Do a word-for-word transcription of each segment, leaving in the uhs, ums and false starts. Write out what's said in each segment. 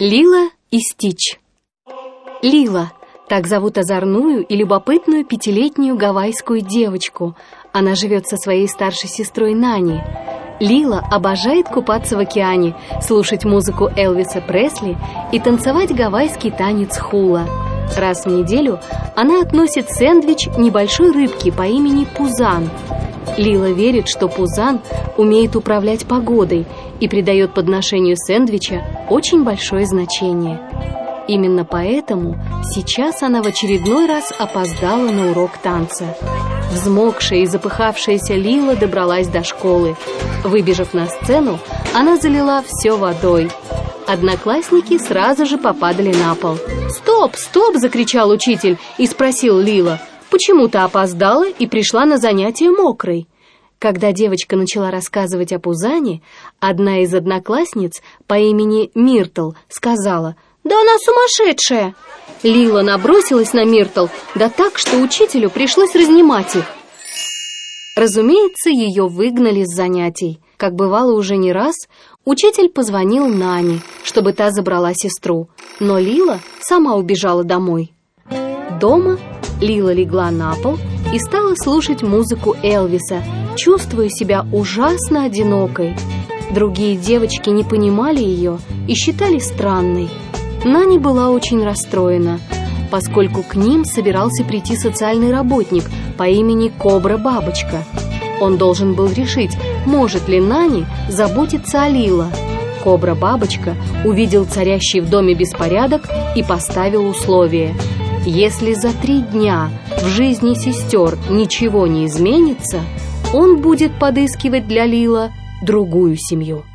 Лила и Стич. Лила – так зовут озорную и любопытную пятилетнюю гавайскую девочку. Она живет со своей старшей сестрой Нани. Лила обожает купаться в океане, слушать музыку Элвиса Пресли и танцевать гавайский танец хула. Раз в неделю она относит сэндвич небольшой рыбки по имени Пузан. Лила верит, что Пузан умеет управлять погодой и придает подношению сэндвича очень большое значение. Именно поэтому сейчас она в очередной раз опоздала на урок танца. Взмокшая и запыхавшаяся Лила добралась до школы. Выбежав на сцену, она залила все водой. Одноклассники сразу же попадали на пол. «Стоп, стоп!» – закричал учитель и спросил Лила: «Почему ты опоздала и пришла на занятие мокрой?» Когда девочка начала рассказывать о Пузане, одна из одноклассниц по имени Миртл сказала: «Да она сумасшедшая!» Лила набросилась на Миртл, да так, что учителю пришлось разнимать их. Разумеется, ее выгнали с занятий. Как бывало уже не раз, учитель позвонил Нане, чтобы та забрала сестру, но Лила сама убежала домой. Дома Лила легла на пол и стала слушать музыку Элвиса, чувствуя себя ужасно одинокой. Другие девочки не понимали ее и считали странной. Нани была очень расстроена, поскольку к ним собирался прийти социальный работник по имени Кобра-бабочка. Он должен был решить, может ли Нани заботиться о Лила. Кобра-бабочка увидел царящий в доме беспорядок и поставил условие: если за три дня в жизни сестер ничего не изменится, он будет подыскивать для Лила другую семью.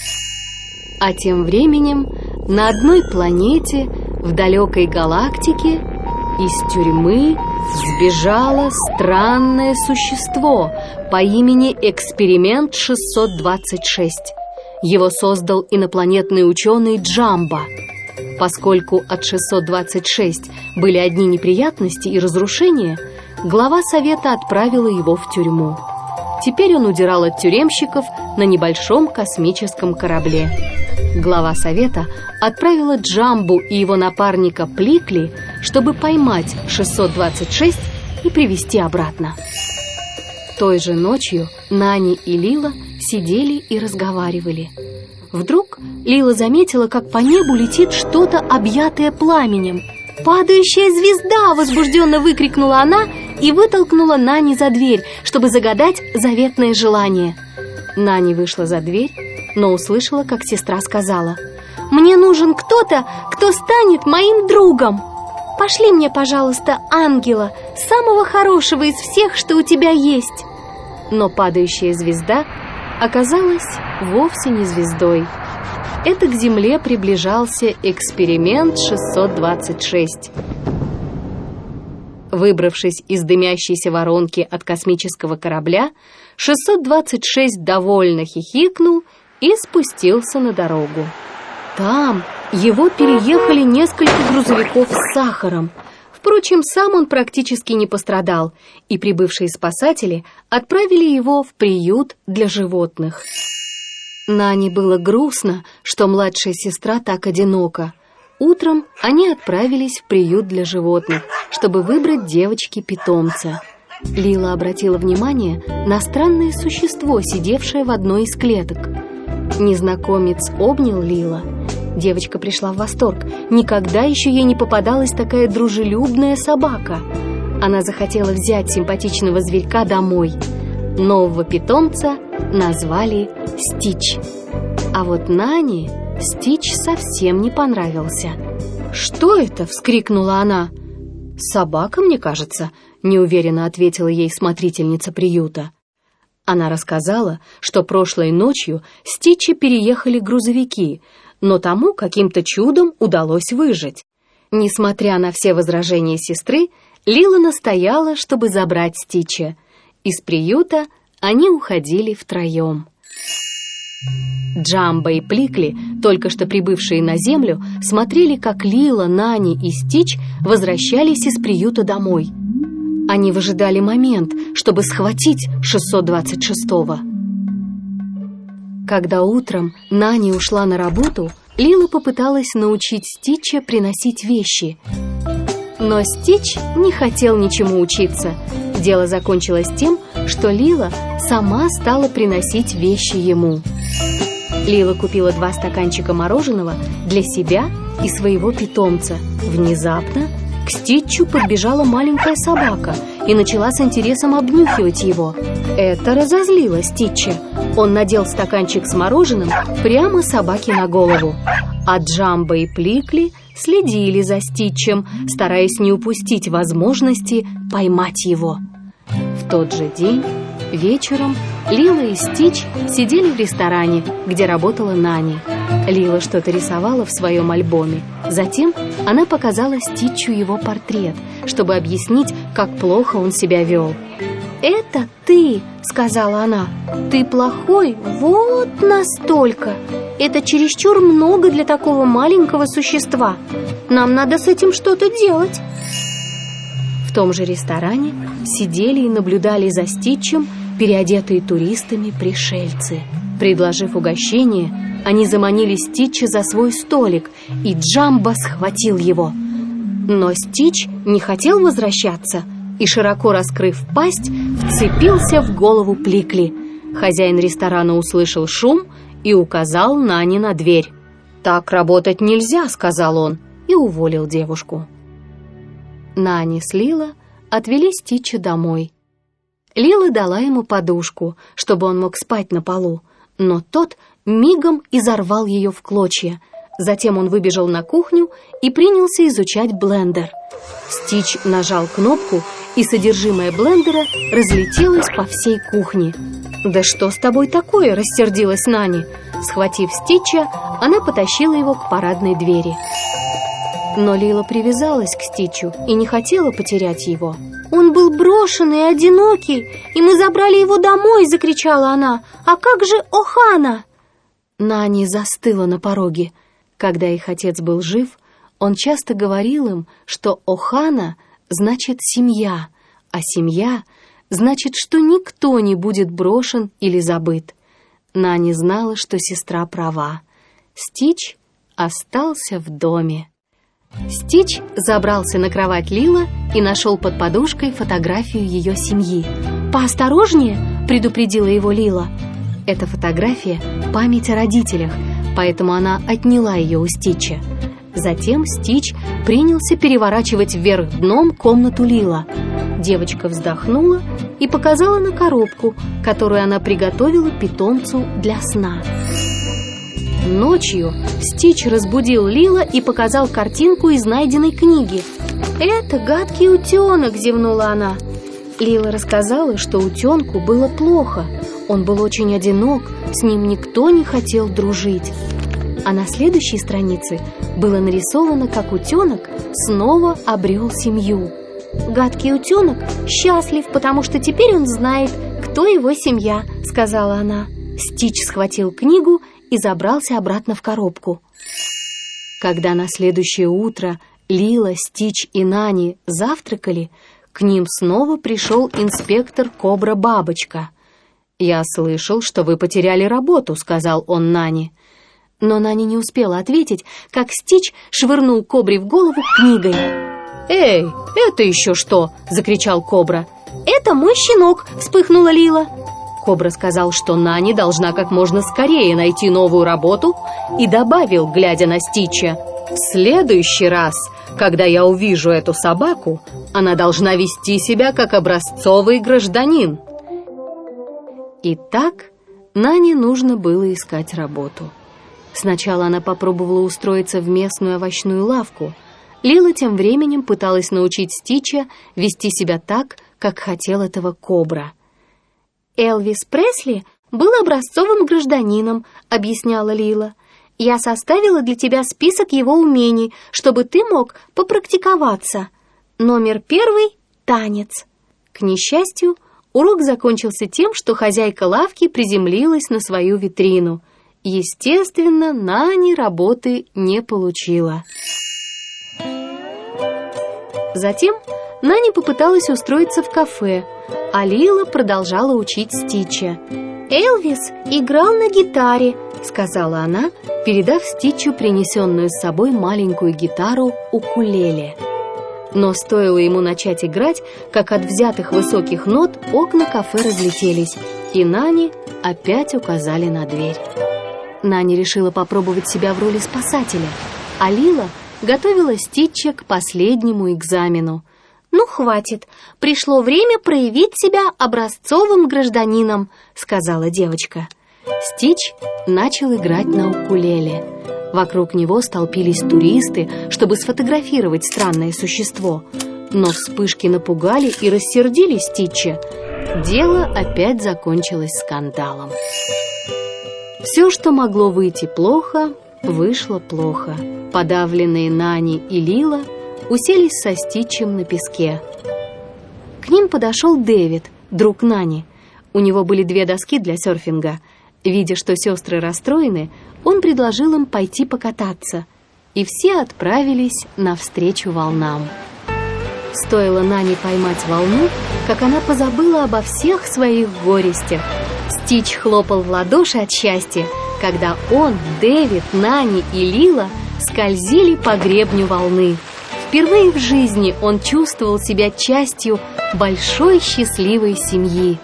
А тем временем на одной планете в далекой галактике из тюрьмы сбежало странное существо по имени Эксперимент шестьсот двадцать шесть. Его создал инопланетный ученый Джамбо. Поскольку от шестьсот двадцать шесть были одни неприятности и разрушения, глава совета отправила его в тюрьму. Теперь он удирал от тюремщиков на небольшом космическом корабле. Глава совета отправила Джамбу и его напарника Пликли, чтобы поймать шестьсот двадцать шесть и привести обратно. Той же ночью Нани и Лила сидели и разговаривали. Вдруг Лила заметила, как по небу летит что-то, объятое пламенем. «Падающая звезда!» – возбужденно выкрикнула она и вытолкнула Нани за дверь, чтобы загадать заветное желание. Нани вышла за дверь, но услышала, как сестра сказала: «Мне нужен кто-то, кто станет моим другом. Пошли мне, пожалуйста, ангела, самого хорошего из всех, что у тебя есть». Но падающая звезда оказалась вовсе не звездой. Это к Земле приближался Эксперимент шестьсот двадцать шесть. Выбравшись из дымящейся воронки от космического корабля, шестьсот двадцать шесть довольно хихикнул и спустился на дорогу. Там его переехали несколько грузовиков с сахаром. Впрочем, сам он практически не пострадал, и прибывшие спасатели отправили его в приют для животных. Нани было грустно, что младшая сестра так одинока. Утром они отправились в приют для животных, чтобы выбрать девочке питомца. Лила обратила внимание на странное существо, сидевшее в одной из клеток. Незнакомец обнял Лила. Девочка пришла в восторг. Никогда еще ей не попадалась такая дружелюбная собака. Она захотела взять симпатичного зверька домой. Нового питомца назвали Стич. А вот Нани Стич совсем не понравился. «Что это?» — вскрикнула она. «Собака, мне кажется», — неуверенно ответила ей смотрительница приюта. Она рассказала, что прошлой ночью Стича переехали грузовики, но тому каким-то чудом удалось выжить. Несмотря на все возражения сестры, Лила настояла, чтобы забрать Стича. Из приюта они уходили втроем. Джамбо и Пликли, только что прибывшие на Землю, смотрели, как Лила, Нани и Стич возвращались из приюта домой. Они выжидали момент, чтобы схватить шестьсот двадцать шестого. Когда утром Нани ушла на работу, Лила попыталась научить Стича приносить вещи, но Стич не хотел ничему учиться. Дело закончилось тем, что Лила сама стала приносить вещи ему. Лила купила два стаканчика мороженого для себя и своего питомца. Внезапно к Стичу подбежала маленькая собака и начала с интересом обнюхивать его. Это разозлило Стича. Он надел стаканчик с мороженым прямо собаке на голову. А Джамбо и Пликли следили за Стичем, стараясь не упустить возможности поймать его. В тот же день вечером Лила и Стич сидели в ресторане, где работала Нани. Лила что-то рисовала в своем альбоме. Затем она показала Стичу его портрет, чтобы объяснить, как плохо он себя вел. «Это ты», — сказала она. «Ты плохой вот настолько. Это чересчур много для такого маленького существа. Нам надо с этим что-то делать». В том же ресторане сидели и наблюдали за Стичем переодетые туристами пришельцы. Предложив угощение, они заманили Стича за свой столик, и Джамбо схватил его. Но Стич не хотел возвращаться и, широко раскрыв пасть, вцепился в голову Пликли. Хозяин ресторана услышал шум и указал Нани на дверь. «Так работать нельзя», — сказал он, и уволил девушку. Нани с Лила отвели Стича домой. Лила дала ему подушку, чтобы он мог спать на полу, но тот мигом изорвал ее в клочья. Затем он выбежал на кухню и принялся изучать блендер. Стич нажал кнопку, и содержимое блендера разлетелось по всей кухне. «Да что с тобой такое?» — рассердилась Нани. Схватив Стича, она потащила его к парадной двери. Но Лила привязалась к Стичу и не хотела потерять его. «Он был брошенный и одинокий, и мы забрали его домой!» — закричала она. «А как же Охана?» Нани застыла на пороге. Когда их отец был жив, он часто говорил им, что Охана значит семья, а семья значит, что никто не будет брошен или забыт. Нани знала, что сестра права. Стич остался в доме. Стич забрался на кровать Лила и нашел под подушкой фотографию ее семьи. «Поосторожнее!» — предупредила его Лила. Эта фотография — память о родителях, поэтому она отняла ее у Стича. Затем Стич принялся переворачивать вверх дном комнату Лила. Девочка вздохнула и показала на коробку, которую она приготовила питомцу для сна. Ночью Стич разбудил Лила и показал картинку из найденной книги. «Это гадкий утенок», — зевнула она. Лила рассказала, что утенку было плохо. Он был очень одинок, с ним никто не хотел дружить. А на следующей странице было нарисовано, как утенок снова обрел семью. «Гадкий утенок счастлив, потому что теперь он знает, кто его семья», — сказала она. Стич схватил книгу и забрался обратно в коробку. Когда на следующее утро Лила, Стич и Нани завтракали, к ним снова пришел инспектор Кобра-бабочка. «Я слышал, что вы потеряли работу», — сказал он Нани. Но Нани не успела ответить, как Стич швырнул Кобре в голову книгой. «Эй, это еще что?» — закричал Кобра. «Это мой щенок», — вспыхнула Лила. Кобра сказал, что Нани должна как можно скорее найти новую работу, и добавил, глядя на Стича: «В следующий раз, когда я увижу эту собаку, она должна вести себя как образцовый гражданин». Итак, Нани нужно было искать работу. Сначала она попробовала устроиться в местную овощную лавку. Лила тем временем пыталась научить Стича вести себя так, как хотел этого Кобра. «Элвис Пресли был образцовым гражданином», — объясняла Лила. «Я составила для тебя список его умений, чтобы ты мог попрактиковаться. Номер первый — танец». К несчастью, урок закончился тем, что хозяйка лавки приземлилась на свою витрину. Естественно, Нани работы не получила. Затем Нани попыталась устроиться в кафе, а Лила продолжала учить Стича. «Элвис играл на гитаре, — сказала она, передав Стичу принесенную с собой маленькую гитару укулеле. Но стоило ему начать играть, как от взятых высоких нот окна кафе разлетелись, и Нани опять указали на дверь. Нани решила попробовать себя в роли спасателя, а Лила готовила Стича к последнему экзамену. «Ну, хватит, пришло время проявить себя образцовым гражданином», — сказала девочка. Стич начал играть на укулеле. Вокруг него столпились туристы, чтобы сфотографировать странное существо. Но вспышки напугали и рассердили Стича. Дело опять закончилось скандалом. Все, что могло выйти плохо, вышло плохо. Подавленные Нани и Лила уселись со Стичем на песке. К ним подошел Дэвид, друг Нани. У него были две доски для серфинга. Видя, что сестры расстроены, он предложил им пойти покататься. И все отправились навстречу волнам. Стоило Нани поймать волну, как она позабыла обо всех своих горестях. Стич хлопал в ладоши от счастья, когда он, Дэвид, Нани и Лила скользили по гребню волны. Впервые в жизни он чувствовал себя частью большой счастливой семьи.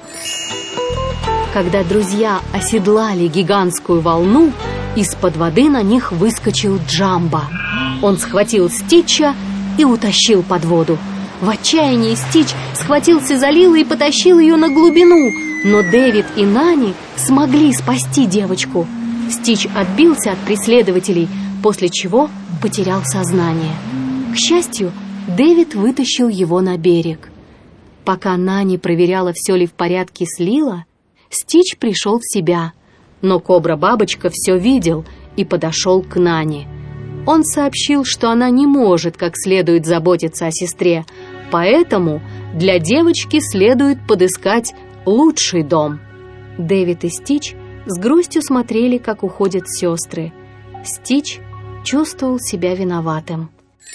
Когда друзья оседлали гигантскую волну, из-под воды на них выскочил Джамбо. Он схватил Стича и утащил под воду. В отчаянии Стич схватился за Лилу и потащил ее на глубину, но Дэвид и Нани смогли спасти девочку. Стич отбился от преследователей, после чего потерял сознание. К счастью, Дэвид вытащил его на берег. Пока Нани проверяла, все ли в порядке с Лила, Стич пришел в себя, но Кобра-бабочка все видел и подошел к Нани. Он сообщил, что она не может как следует заботиться о сестре, поэтому для девочки следует подыскать лучший дом. Дэвид и Стич с грустью смотрели, как уходят сестры. Стич чувствовал себя виноватым.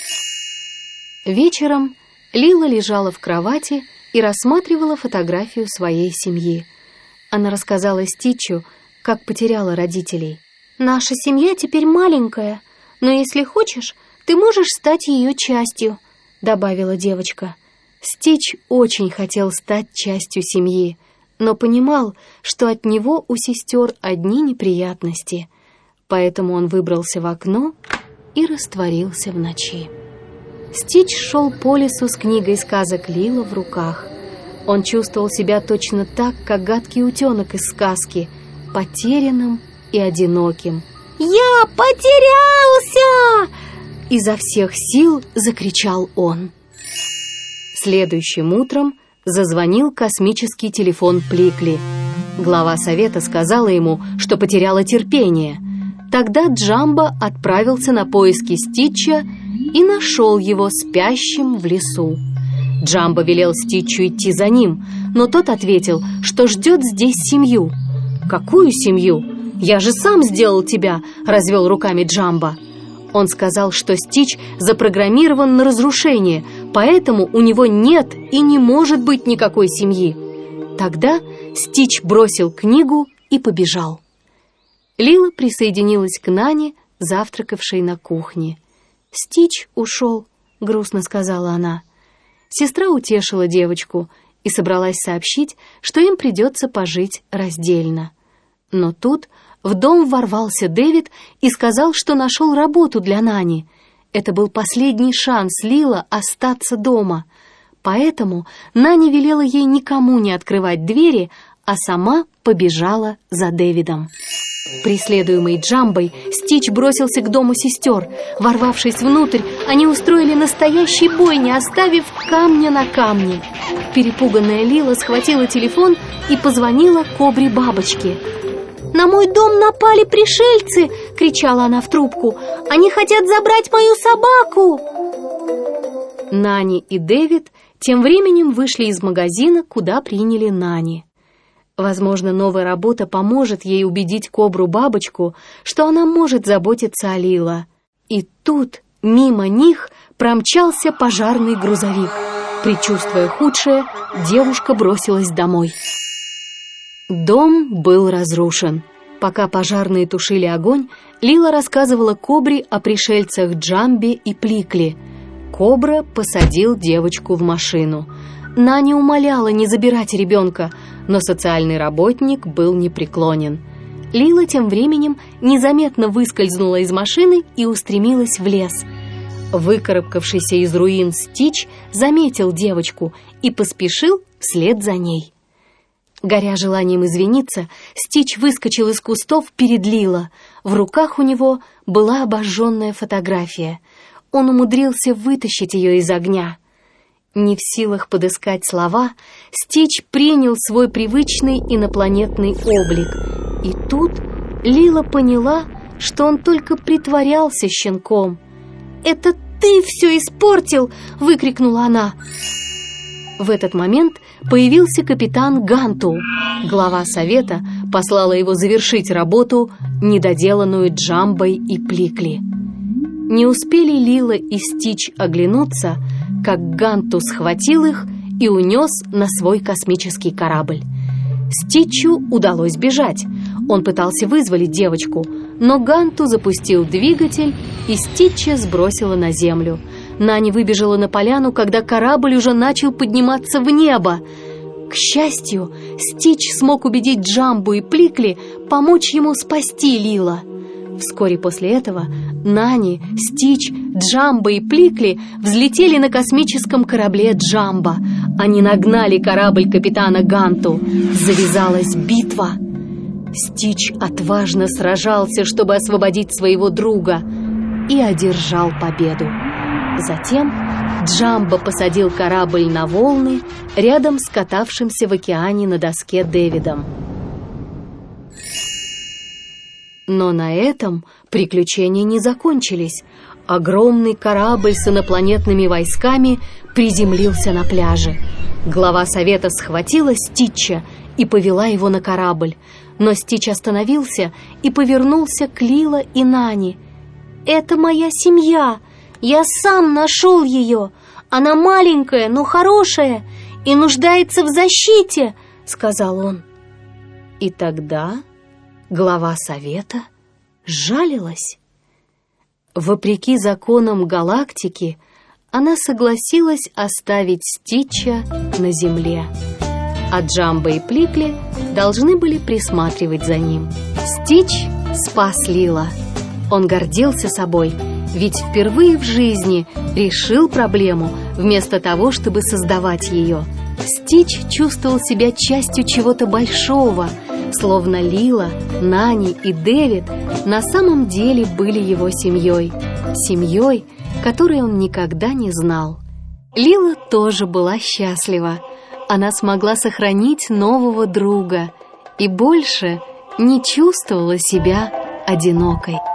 Вечером Лила лежала в кровати и рассматривала фотографию своей семьи. Она рассказала Стичу, как потеряла родителей. «Наша семья теперь маленькая, но если хочешь, ты можешь стать ее частью», — добавила девочка. Стич очень хотел стать частью семьи, но понимал, что от него у сестер одни неприятности. Поэтому он выбрался в окно и растворился в ночи. Стич шел по лесу с книгой сказок Лила в руках. Он чувствовал себя точно так, как гадкий утенок из сказки, потерянным и одиноким. «Я потерялся!» — изо всех сил закричал он. Следующим утром зазвонил космический телефон Пликли. Глава совета сказала ему, что потеряла терпение. Тогда Джамбо отправился на поиски Стича и нашел его спящим в лесу. Джамбо велел Стичу идти за ним, но тот ответил, что ждет здесь семью. «Какую семью? Я же сам сделал тебя!» — развел руками Джамбо. Он сказал, что Стич запрограммирован на разрушение, поэтому у него нет и не может быть никакой семьи. Тогда Стич бросил книгу и побежал. Лила присоединилась к Нане, завтракавшей на кухне. «Стич ушел», — грустно сказала она. Сестра утешила девочку и собралась сообщить, что им придется пожить раздельно. Но тут в дом ворвался Дэвид и сказал, что нашел работу для Нани. Это был последний шанс Лила остаться дома. Поэтому Нани велела ей никому не открывать двери, а сама побежала за Дэвидом. Преследуемый Джамбой, Стич бросился к дому сестер. Ворвавшись внутрь, они устроили настоящий бой, не оставив камня на камне. Перепуганная Лила схватила телефон и позвонила Кобре-бабочке. «На мой дом напали пришельцы!» — кричала она в трубку. «Они хотят забрать мою собаку!» Нани и Дэвид тем временем вышли из магазина, куда приняли Нани. Возможно, новая работа поможет ей убедить Кобру-бабочку, что она может заботиться о Лила. И тут мимо них промчался пожарный грузовик. Предчувствуя худшее, девушка бросилась домой. Дом был разрушен. Пока пожарные тушили огонь, Лила рассказывала Кобре о пришельцах Джамбе и Пликли. Кобра посадил девочку в машину. Нани умоляла не забирать ребенка, но социальный работник был непреклонен. Лила тем временем незаметно выскользнула из машины и устремилась в лес. Выкарабкавшийся из руин Стич заметил девочку и поспешил вслед за ней. Горя желанием извиниться, Стич выскочил из кустов перед Лила. В руках у него была обожженная фотография. Он умудрился вытащить ее из огня. Не в силах подыскать слова, Стич принял свой привычный инопланетный облик. И тут Лила поняла, что он только притворялся щенком. «Это ты все испортил!» — выкрикнула она. В этот момент появился капитан Ганту. Глава совета послала его завершить работу, недоделанную Джамбой и Пликли. Не успели Лила и Стич оглянуться, как Ганту схватил их и унес на свой космический корабль. Стичу удалось бежать. Он пытался вызволить девочку, но Ганту запустил двигатель, и Стича сбросила на землю. Нани выбежала на поляну, когда корабль уже начал подниматься в небо. К счастью, Стич смог убедить Джамбу и Пликли помочь ему спасти Лила. Вскоре после этого Нани, Стич, Джамба и Пликли взлетели на космическом корабле Джамба. Они нагнали корабль капитана Ганту. Завязалась битва. Стич отважно сражался, чтобы освободить своего друга, и одержал победу. Затем Джамба посадил корабль на волны рядом с катавшимся в океане на доске Дэвидом. Но на этом приключения не закончились. Огромный корабль с инопланетными войсками приземлился на пляже. Глава совета схватила Стича и повела его на корабль. Но Стич остановился и повернулся к Лила и Нани. «Это моя семья! Я сам нашел ее! Она маленькая, но хорошая и нуждается в защите!» — сказал он. И тогда глава совета сжалилась. Вопреки законам галактики, она согласилась оставить Стича на земле, а Джамба и Пликли должны были присматривать за ним. Стич спас Лила. Он гордился собой, ведь впервые в жизни решил проблему вместо того, чтобы создавать ее. Стич чувствовал себя частью чего-то большого, словно Лила, Нани и Дэвид на самом деле были его семьей, семьей, которой он никогда не знал. Лила тоже была счастлива. Она смогла сохранить нового друга и больше не чувствовала себя одинокой.